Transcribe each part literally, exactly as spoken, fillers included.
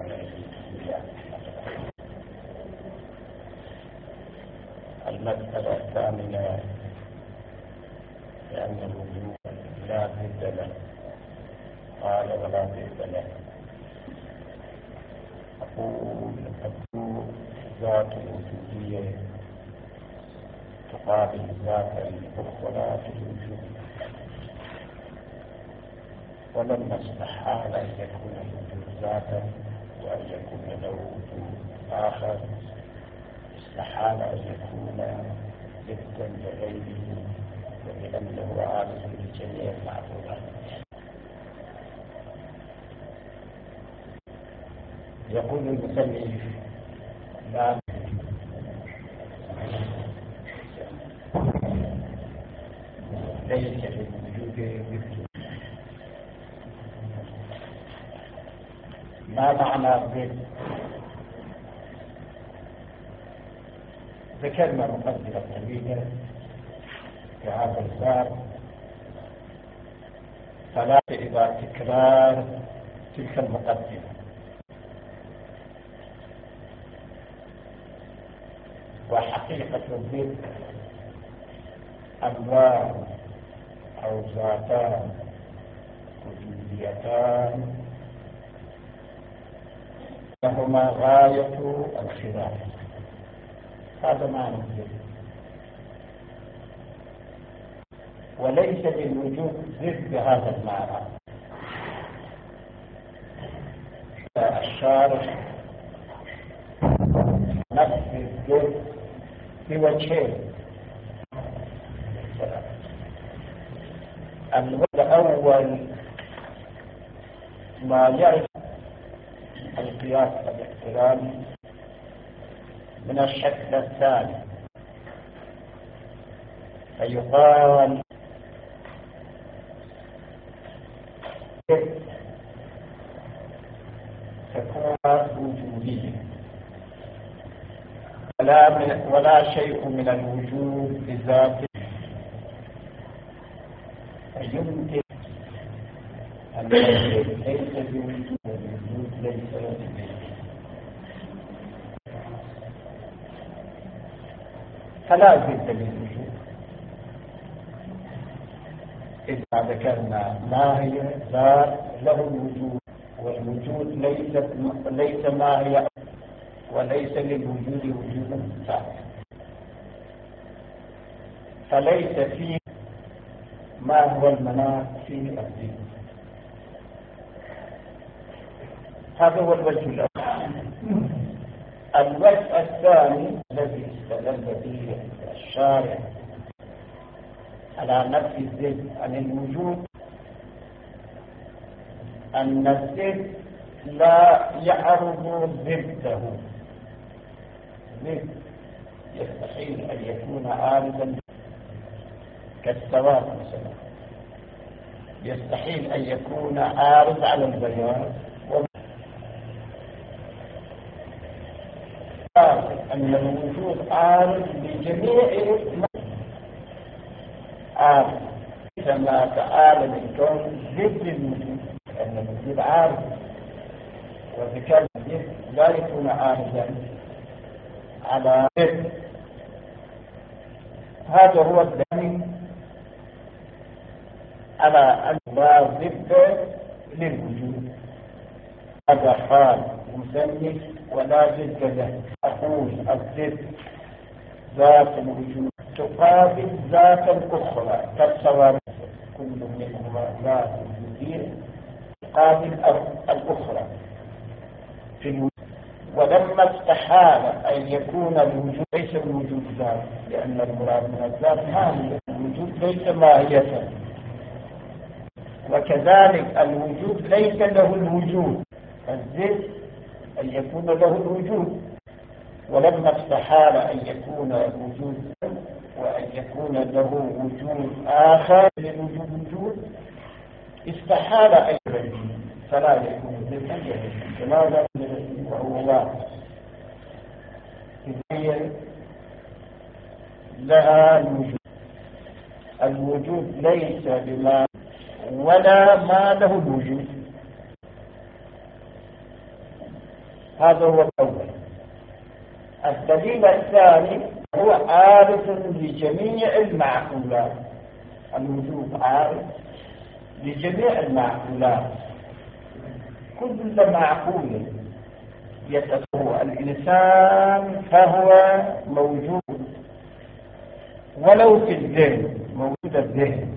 المسألة الثامنة لأن الوجود لا ضد له، قال ولا ضد له. أقول أقول ذات الوجودية تقابل ذات الأخرى في الوجود، ولما استحال أن يكون الوجود ذاتا وأن يكون له وجود آخر، استحال أن يكون ضدا لغيره، ولأنه عارف بجميع المعلومات. يقول المصنف لا ليس للوجود مثل. ما معنى ضد؟ ذكرنا مقدمة طويلة في هذا الباب، فلا إلى تكرار تلك المقدمة. وحقيقة الضد أنواع أو ذاتان وجوديتان لهما غاية الخلاف. هذا معنى الضد. وليس للوجود ضد هذا المعنى. الشارح نفس الضد في وجهين. الوجه الأول ما يعرف القياس الاحترامي من الشكل الثاني، فيقال تكون وجودية ولا, ولا شيء من الوجود بذاته، فيمكن أن يكون ليس بوجود والوجود ليس بوجود. فلا ضد للوجود. إذا ذكرنا ما هي ذات له الوجود، والوجود ليس ليس ما هي، وليس للوجود وجود ثابت، فليس فيه ما هو المناط في الدين. هذا هو الوجه الأول. الوجه الثاني الذي استدل به الشارع على نفي الضد عن الوجود، أن الضد لا يعرض ضده. ضد يستحيل أن يكون عارضا كالسواد مثلا، يستحيل أن يكون عارض على البيان. أن الوجود عارض لجميع عارض كما تعالى الكون ضد الوجود، أن الوجود عارض، وذكر الضد لا يكون عارضا على ضد. هذا هو الدليل على أن لا ضد للوجود. هذا قال مسمى ولا ضد له. أقول الضد ذات الوجود تقابل ذات الأخرى كالسواد، كل منهما ذات وجودية تقابل الأخرى في الوجود. ولما استحال أن يكون الوجود ليس الوجود ذات، لأن المراد من الذات ماهية، الوجود ليس ماهية، وكذلك الوجود ليس له الوجود، الضد أن يكون له الوجود. ولما استحال أن يكون الوجود وأن يكون له وجود آخر للوجود وجود، استحال أن يكون فلا يكون ضدا لماذا؟ وهو واحد. إذن لها الوجود. الوجود ليس بما ولا ما له الوجود، هذا هو الأول. الدليل الثاني هو عارف لجميع المعقولات، الوجود عارف لجميع المعقولات، كل معقول يتصور الإنسان فهو موجود ولو في الذهن، موجود الذهن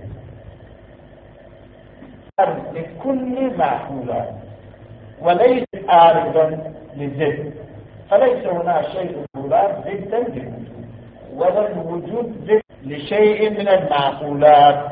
لكل معقولات وليس عارضا للذهن، فليس هنا شيء ضدا للوجود ولا الوجود ضد لشيء من المعقولات.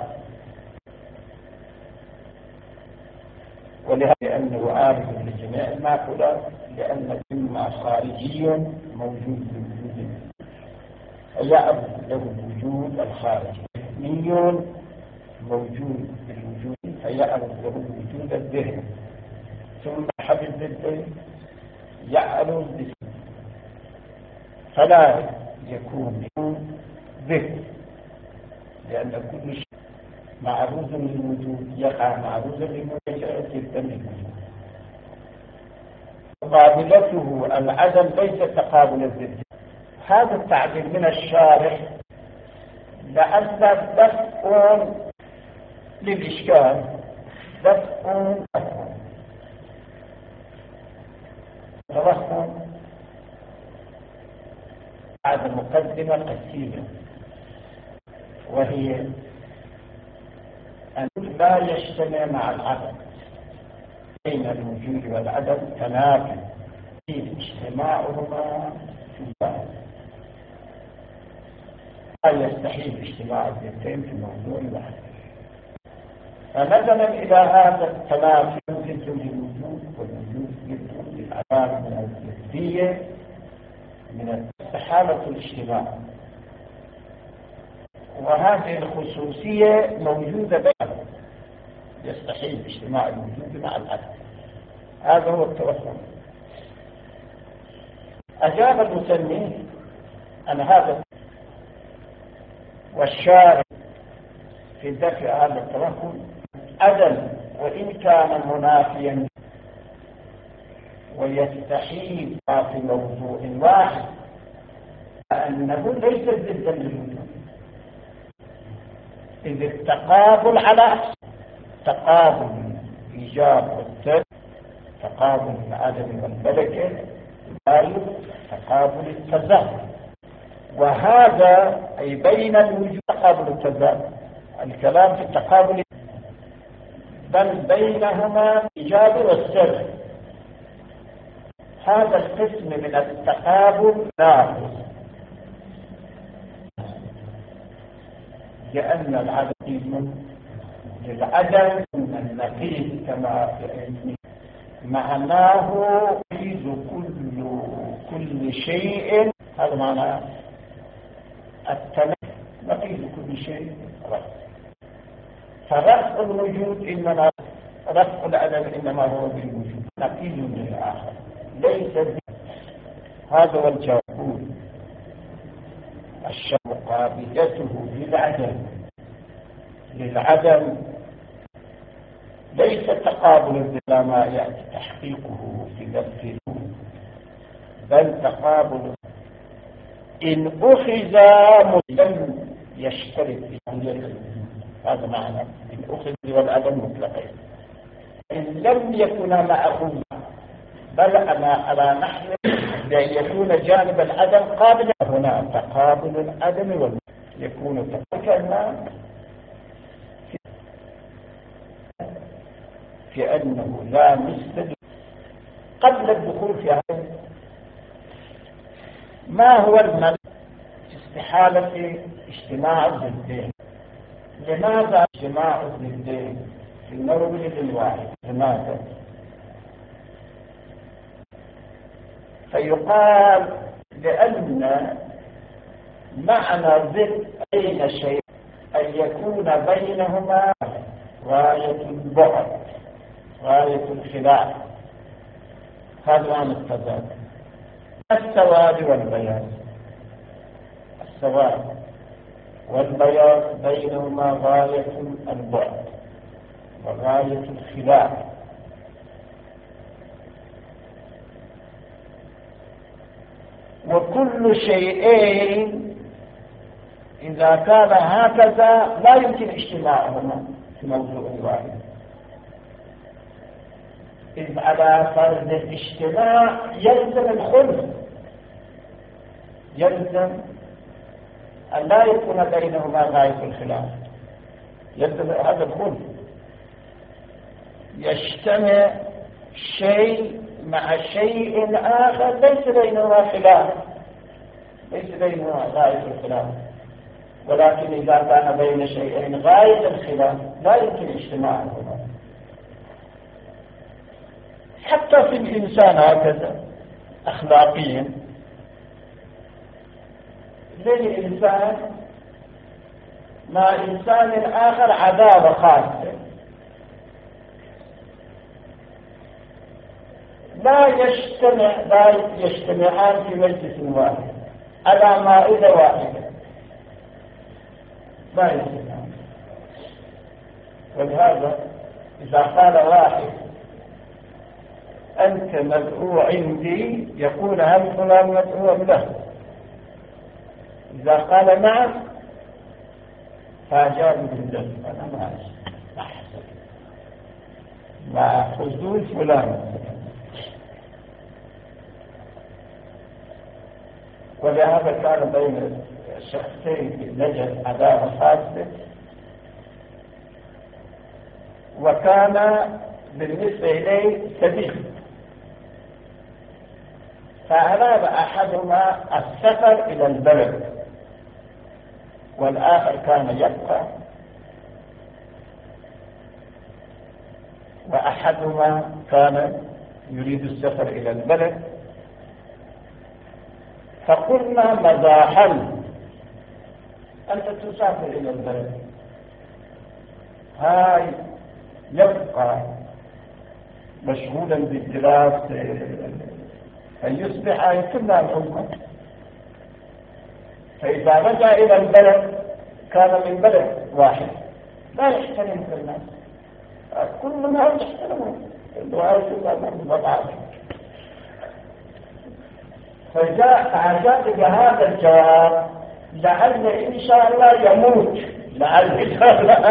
ولهذا لأنه عارف لجميع المعقولات، لأن إما خارجي موجود بالوجود فيعرف له الوجود الخارجي، ذهني موجود بالوجود فيعرف له الوجود الذهني، ثم حبل الذهن يعرف بالذهن فلا يكون ذهن، لأن كل شيء معروض للوجود يقع معروضا لمواجهة الذهن. مقابلته العدم ليس تقابل الذهن. هذا التعبير من الشارح لأن دفع للإشكال، دفع توهم بعد مقدمة قسيمة، وهي أن لا يجتمع مع العدم، بين الوجود والعدم تنافي في اجتماعهما في البعض، لا يستحيل اجتماع الاثنين في موضوع واحد. فنظرا إلى هذا التنافي ضد للوجود والوجود ضد للعدم من الضدية من استحالة الاجتماع، وهذه الخصوصية موجودة بينهم، يستحيل اجتماع الوجود مع العدم. هذا هو التوهم. أجاب المسلمين عن هذا والشارع في دفع هذا التوهم عدم وإن كان منافيا ويستحيل في موضوع واحد، لأنه ليس ضدا للوجود، إذ التقابل على تقابل الإيجاب والسلب، تقابل العدم والملكة، تقابل التزاحم، وهذا أي بين الوجود تقابل التزاحم، الكلام في التقابل بل بينهما الإيجاب والسلب. هذا القسم من التقابل ناقص، لأن العدم للعدم النقيض كما في علمه معناه يفيد كل كل شيء، هذا معنى التنقيض، نقيض كل شيء رفع. فرفع الوجود إنما رفع العدم إنما هو بالوجود، نقيض للآخر ليس به. هذا هو الجواب. الشر مقابلته للعدم للعدم ليس تقابل بلا ما يأتي تحقيقه في نفسه، بل تقابل إن أخذ لم يشترك في الوجود. هذا معنى إن أخذ والعدم مطلقين، إن لم يكن مأخوذا بل أنا على نحن بأن يكون جانب العدم قابلا، هنا تقابل العدم والوجود يكون تقابلا في أنه لا مثل قبل الدخول في هذا. ما هو المنع استحالة اجتماع الضدين؟ لماذا اجتماع الضدين في المورد الواحد؟ لماذا؟ فيقال لأن معنى ضد بين شيء أن يكون بينهما غاية البعد، غاية الخلاف. هذا معنى التضاد. السواد والبياض، السواد والبياض بينهما غاية البعد وغاية الخلاف. وكل شيئين إذا كان هكذا لا يمكن اجتماعهما في موضوع واحد، إذ على فرض الاجتماع يلزم الخلف، يلزم أن لا يكون بينهما غاية الخلاف، يلزم هذا الخلف، يجتمع شيء مع شيء آخر ليس بينهما خلاف، ليس بينهما غاية الخلاف، ولكن إذا كان بين شيئين غاية الخلاف لا يمكن اجتماعهما. حتى في الإنسان هكذا أخلاقيا، زي الإنسان مع إنسان آخر عداوة خاصة، لا يجتمع لا يجتمعان في مجلس واحد على مائدة واحدة، لا يجتمعان. ولهذا إذا قال واحد أنت مدعو عندي، يقول هل فلان مدعو له؟ إذا قال نعم فأجاب بالجد، أنا ما أحسن مع حضور فلان. ولهذا كان بين الشخصين في نجد عداوة خاصة، وكان بالنسبة إليه صديق، فأراد أحدهما السفر إلى البلد والآخر كان يبقى، وأحدهما كان يريد السفر إلى البلد، فقلنا مزاحا أنت تسافر إلى البلد، هاي يبقى مشغولا بالدراسة فيصبح يتم الحكم، فإذا رجع إلى البلد كان من بلد واحد لا يحترم الناس، كل الناس يحترمون الدعاء من وضعه. فجاء فعجب بهذا الجواب، لعل إن شاء الله يموت، لعل إن شاء الله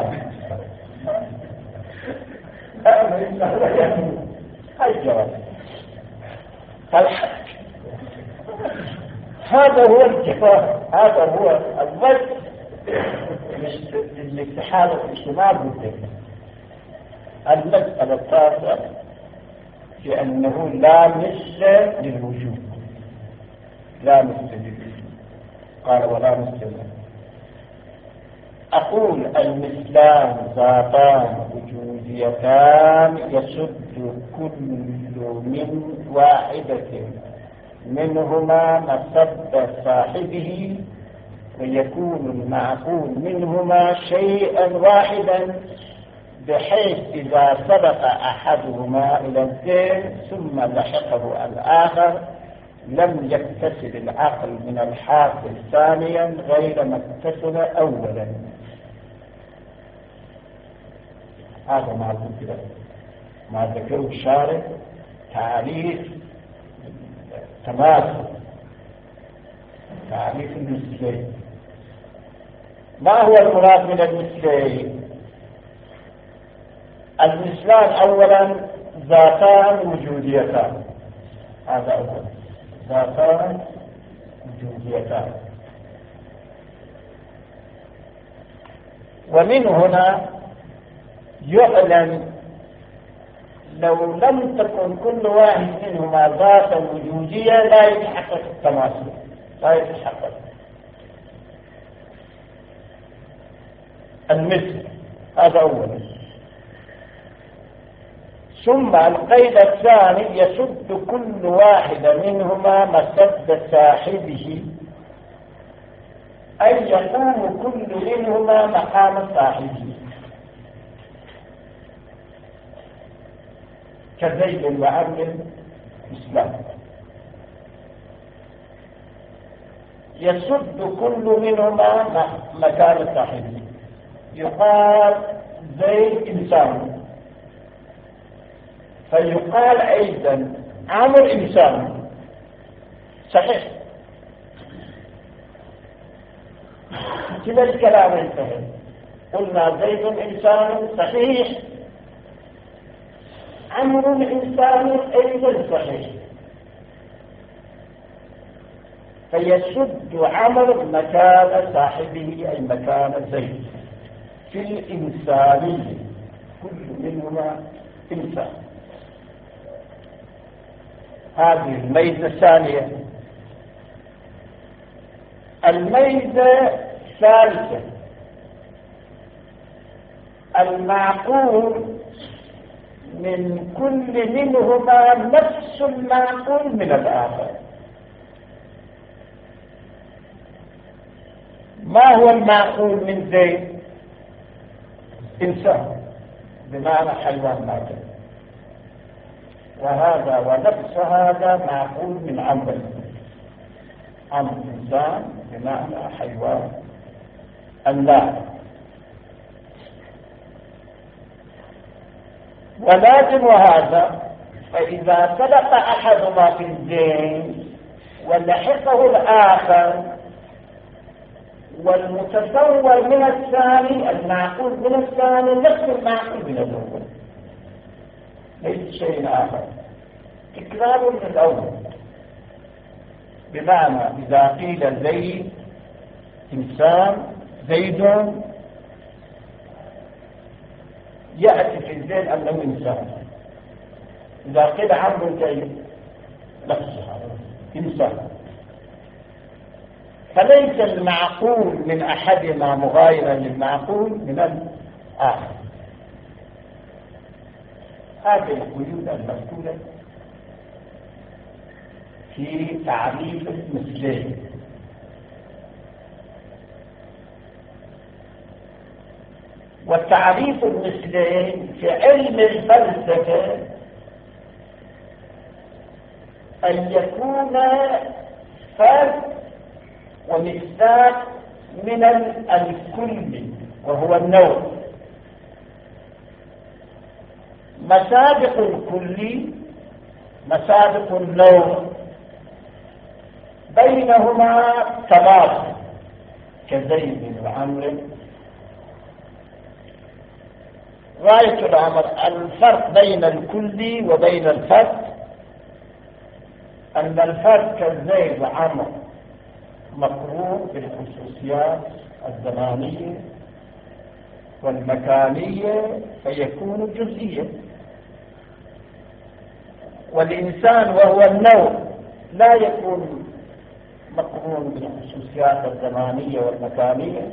إن شاء الله يموت. هاي الجواب، هذا هو الجواب، هذا هو الوجه للاتحاد الاجتماعي بالدين. المسألة الثالثة في أنه لا مثل للوجود، لا مثل للوجود، قال ولا مثل له. أقول المثلان ذاتان وجوديتان يسد كل من واحدة منهما مسد صاحبه، ويكون المعقول منهما شيئا واحدا، بحيث إذا سبق أحدهما إلى الدين ثم لحقه الآخر لم يكتسب العقل من الحاصل ثانيا غير ما اكتسب أولا. هذا ما ذكر ما ذكره الشارع تعريف تماثل، تعريف المثلين. ما هو المراد من المثلين؟ المثلان أولا ذاتان وجوديتان، هذا أولا ذاتان وجوديتان. ومن هنا يعلم لو لم تكن كل واحد منهما ذاتا وجودية لا يتحقق التماثل، لا يتحقق المثل، هذا أولا. ثم القيد الثاني يسد كل واحد منهما مسد صاحبه، أي يقوم كل منهما مقام صاحبه، كزيد وعمر إسلام. يسد كل منهما مكان صاحبه، يقال زيد إنسان، فيقال أيضا عمر إنسان، صحيح. كذا الكلام انتهى. قلنا زيد إنسان صحيح، عمرو إنسان أيضا صحيح، فيشد عمرو مكان صاحبه أي مكان زيد في الإنسانية، كل منهما إنسان. هذه الميزة الثانية. الميزة الثالثة المعقول من كل منهما نفس المعقول من الآخر. ما هو المعقول من زيد؟ إنسان، بمعنى حيوان ماكل، وهذا ونفس هذا معقول من عمرو. عمرو إنسان بمعنى حيوان اللاعب. ولازم هذا، فإذا سبق أحدهما في الزين ولحقه الآخر، والمتصور من الثاني المعقول من الثاني نفس المعقول من الأول، ليس شيء آخر، تكرار من الأول. بمعنى إذا قيل زيد إنسان زيد، يأتي في الذهن أنه إنسان. إذا قيل عمرو كيف؟ نفسها إنسان. فليس المعقول من أحدهما مغايرا للمعقول من الآخر. هذه القيود المذكورة في تعريف المثلين. والتعريف المثلين في علم الفلسفة أن يكون فرد ومثال من الكل وهو النوع. مسابق الكل مسابق النوع بينهما تماثل كزيد وعمرو. غاية الأمر الفرق بين الكل وبين الفرد أن الفرد كزيد وعمرو مقرون بالخصوصيات الزمانية والمكانية فيكون جزئيا، والإنسان وهو النوع لا يكون مقرون بالخصوصيات الزمانية والمكانية.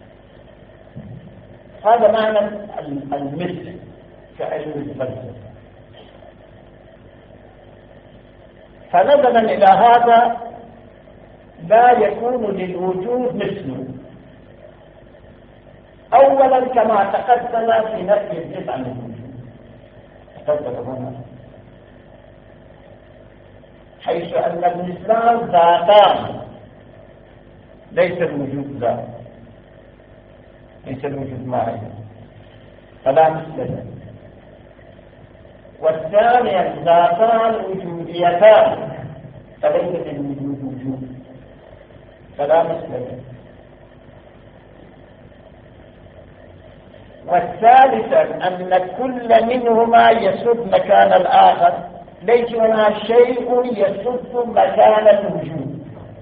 هذا معنى المثل في علم الفلسفة. فنظرا إلى هذا لا يكون للوجود مثله. أولا كما تقدم في نفي الجزء عن الوجود، تقدم هنا حيث أن الإسلام ذاتان، ليس الوجود ذات، ليس الوجود معي، فلا مثل له. والثانيا ذاتان وجوديتان، فليس الوجود وجود، فلا مثل له. والثالثا أن كل منهما يسد مكان الآخر، ليس هناك شيء يسد مكان الوجود،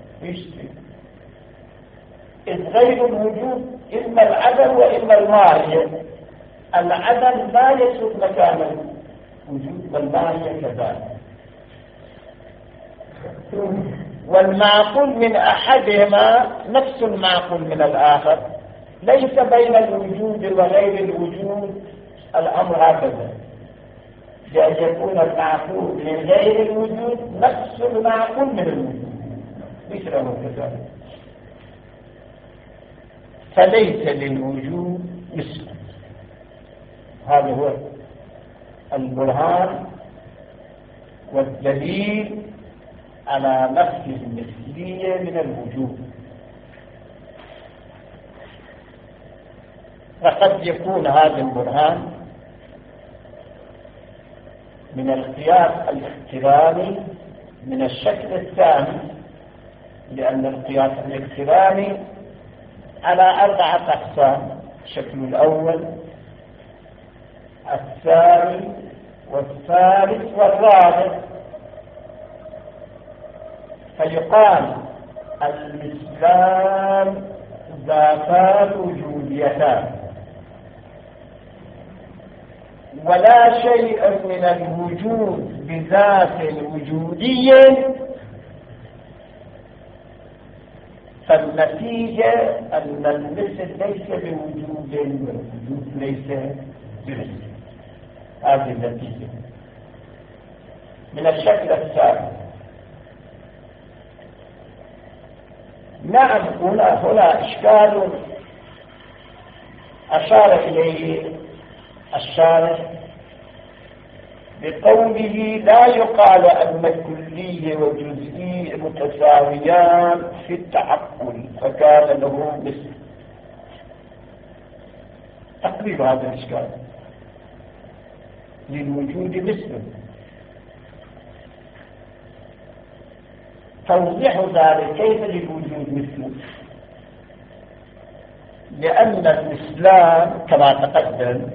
إذ غير الوجود إما العدم وإما الماهية. العدم لا يسد مكان الوجود والماهية كذلك. والمعقول من أحدهما نفس المعقول من الآخر، ليس بين الوجود وغير الوجود الأمر هكذا، بأن يكون المعقول من غير الوجود نفس المعقول من الوجود، ليس له كذلك. فليس للوجود مثل. هذا هو البرهان والدليل على نفي المثلية من الوجود. فقد يكون هذا البرهان من القياس الاقتراني من الشكل الثاني لأن القياس الاقتراني على أربعة أقسام: الشكل الأول، الثاني، والثالث، والرابع. فيقال المثلان ذاتان وجوديتان، ولا شيء من الوجود بذات وجودية، فالنتيجة أن المثل ليس بوجود والوجود ليس بمثل. هذه النتيجة من الشكل الثاني. نعم، هنا هنا إشكال أشار إليه الشارح بقوله: لا يقال أن الكلية والجزئية متساويان في التعقل فكان له مثل. تقريب هذا الإشكال: للوجود مثل. توضيح ذلك: كيف للوجود مثل؟ لأن المثلان كما تقدم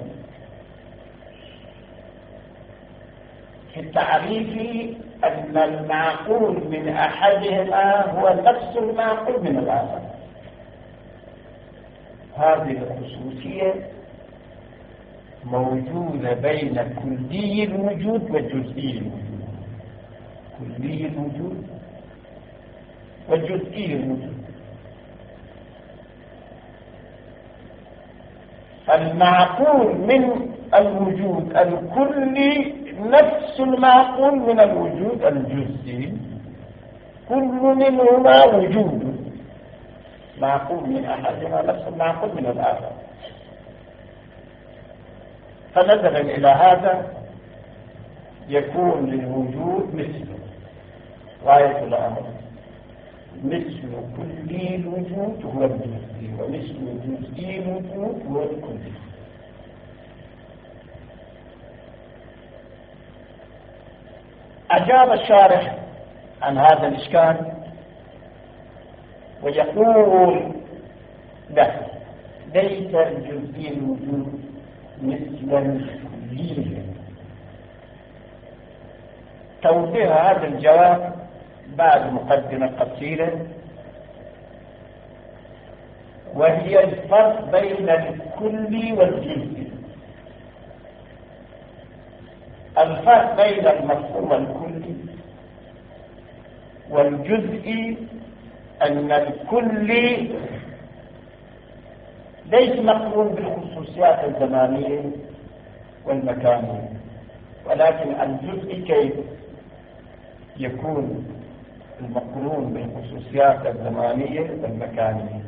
في التعريف أن المعقول من أحدهما هو نفس المعقول من الآخر. هذه الخصوصية موجودة بين كلي الوجود والجزئي الوجود. كلي الوجود والجزئي الوجود. المعقول من الوجود الكلي نفس المعقول من الوجود الجزئي، كل منهما وجود. معقول من أحدهما نفس المعقول من الآخر. فنظرا إلى هذا يكون للوجود مثله. غاية الأمر مثل كلي الوجود هو الجزئي، ومثل جزئي الوجود هو الكلي. أجاب الشارح عن هذا الإشكال ويقول له: ليس الجزئي الوجود مثل الكلي. توضيح هذا الجواب بعد مقدمة قصيرة، وهي الفرق بين الكلي والجزئي. الفرق بين المفهوم الكلي والجزئي أن الكلي ليس مقرون بالخصوصيات الزمانية والمكانية، ولكن الجزئي كيف يكون المقرون بالخصوصيات الزمانية والمكانية.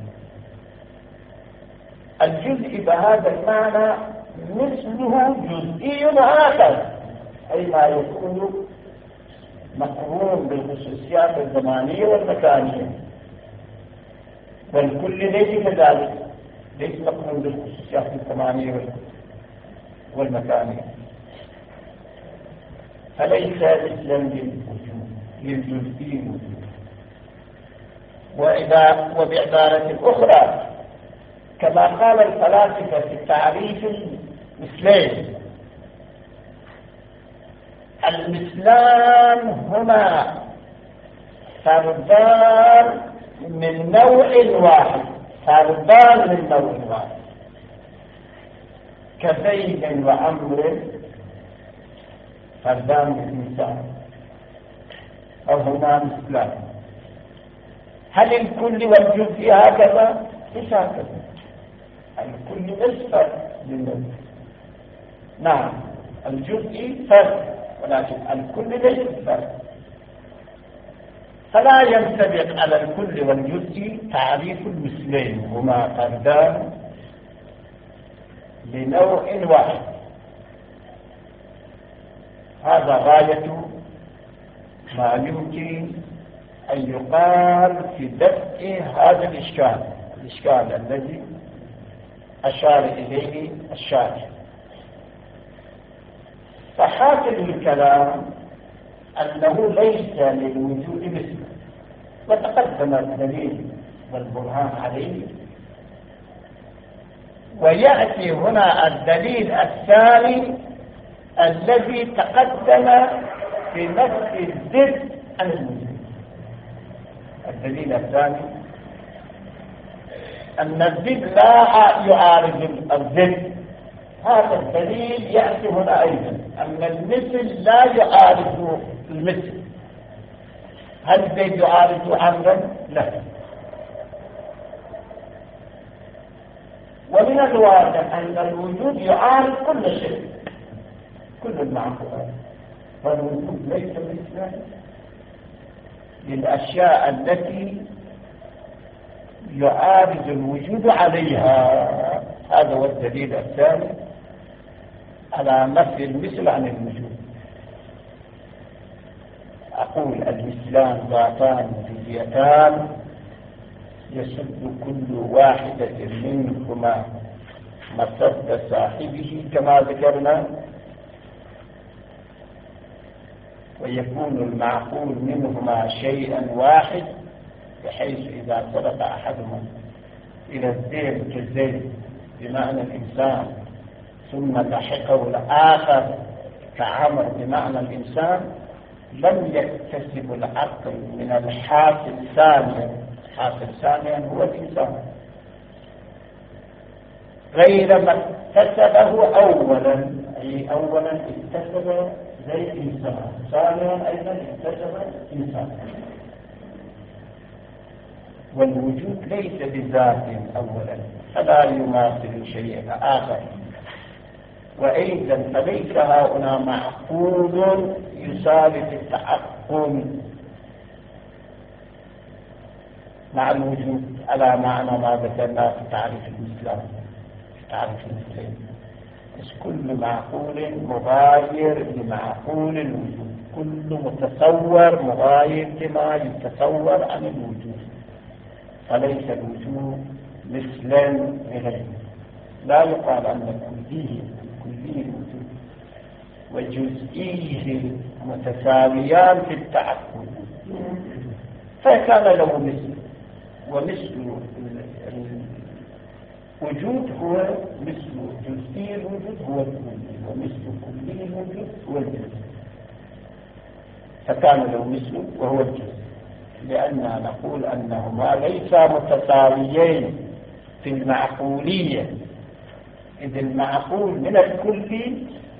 الجزئي بهذا المعنى مثله جزئي آخر، أي ما يكون مقرون بالخصوصيات الزمانية والمكانية. والكل ليس كذلك، ليس مقرون بالخصوصيات الزمانية والمكانية، فليس مثلا للوجود للجزئي الوجود. وإذا وبعبارة أخرى كما قال الفلاسفة في التعريف المثلين: المثلان هما فردان من نوع واحد، فردان من نوع واحد، كزيد وعمر فردان من إنسان، أو هما مثلان. هل الكل والجزء هكذا؟ ليس هكذا. الكل نصف للنصف. نعم، الجزء فرد، ولكن الكل ليس فرد. فلا ينطبق على الكل والجزء تعريف المثلين، هما فردان لنوع واحد. هذا غاية ما يمكن أن يقال في دفع هذا الإشكال الإشكال الذي أشار إليه الشارح. فحاصل الكلام أنه ليس للوجود مثله، وتقدم الدليل والبرهان عليه. ويأتي هنا الدليل الثاني الذي تقدم في نفس الضد عن الوجود. الدليل الثاني أن الضد لا يعارض الضد. هذا الدليل يأتي هنا أيضا أن المثل لا يعارض المثل. هل زيد يعارض عمرا؟ لا. ومن الواضح أن الوجود يعارض كل شيء، كل المعقولات، فالوجود ليس مثلا للأشياء التي يعارض الوجود عليها. هذا هو الدليل الثاني على نفي المثل عن الوجود. أقول المثلان ذاتان جزئيتان يسد كل واحدة منهما مسد صاحبه كما ذكرنا، ويكون المعقول منهما شيئا واحد، بحيث إذا سبق أحدهما إلى الذهن كالزيد بمعنى الإنسان ثم لحقه الآخر كعمر بمعنى الإنسان، لم يكتسب العقل من الحاصل ثانيا. الحاصل ثانيا هو الإنسان، غير ما اكتسبه أولا. أي أولا اكتسب زي الإنسان، ثانيا أيضا اكتسب إنسان. والوجود ليس بذات أولا، فلا يماثل شيئا آخر. وأيضا فليس هنا معقول يساوي في التعقل مع الوجود على معنى ما ذكرنا في تعريف الإسلام، في تعريف المثلين. بس كل معقول مغاير لمعقول الوجود، كل متصور مغاير لما يتصور عن الوجود، فليس الوجود مثلا لغيره. لا يقال أن كليه كليه الوجود وجزئيه متساويان في التعقل، فكان له مثل، ومثل الوجود هو مثل جزئي الوجود هو الكلي، ومثل كلي الوجود هو الجزء، فكان له مثل وهو الجزء. لأننا نقول أنهما ليسا متساويين في المعقولية، إذ المعقول من الكل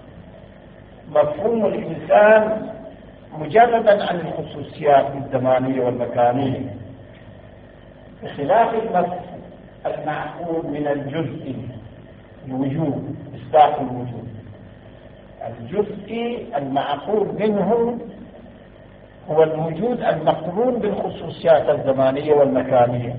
مفهوم الإنسان مجردا عن الخصوصيات الزمانية والمكانية، بخلاف المعقول من الجزء الوجود، إثبات الوجود. الجزء المعقول منه هو الوجود المقرون بالخصوصيات الزمانية والمكانية،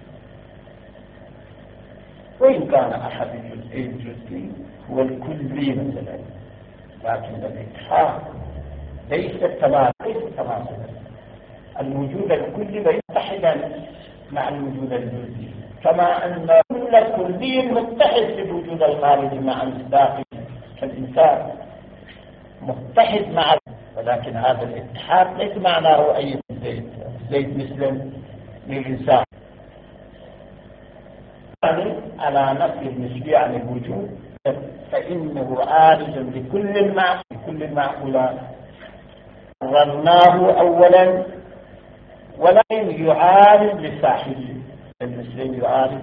وإن كان أحد الجزئين الجزئي هو الكلي مثلا، لكن الاتحاد ليس تماثلا. الوجود الكلي ليس متحدا مع الوجود الجزئي، كما أن كل كلي متحد بالوجود الخارجي مع الداخل كالإنسان متحد مع، ولكن هذا الاتحاد ليس معناه أي زيد زيد مثل للإنسان. على نفي المثلية عن الوجود فإنه عارض لكل المعقول كل المعقولات ظناه أولا، ولكن يعارض لصاحبه. المثلين يعارض،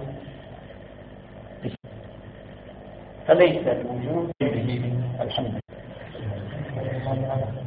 فليس الوجود به. الحمد لله.